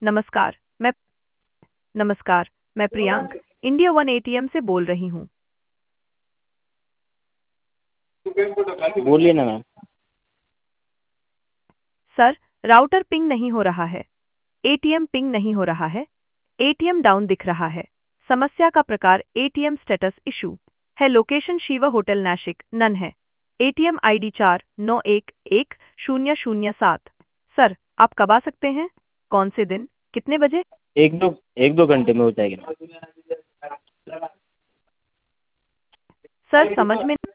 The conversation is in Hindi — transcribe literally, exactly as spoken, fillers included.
नमस्कार मैं नमस्कार मैं प्रियांक इंडिया वन एटीएम से बोल रही हूँ। बोलिए ना मैम। सर, राउटर पिंग नहीं हो रहा है। एटीएम पिंग नहीं हो रहा है। एटीएम डाउन दिख रहा है। समस्या का प्रकार एटीएम स्टेटस इशू है। लोकेशन शिवा होटल नाशिक नन है। एटीएम आईडी चार नौ एक एक शून्य शून्य सात। सर, आप कब आ सकते हैं? कौन से दिन? कितने बजे? एक दो एक दो घंटे में हो जाएगी। सर, समझ में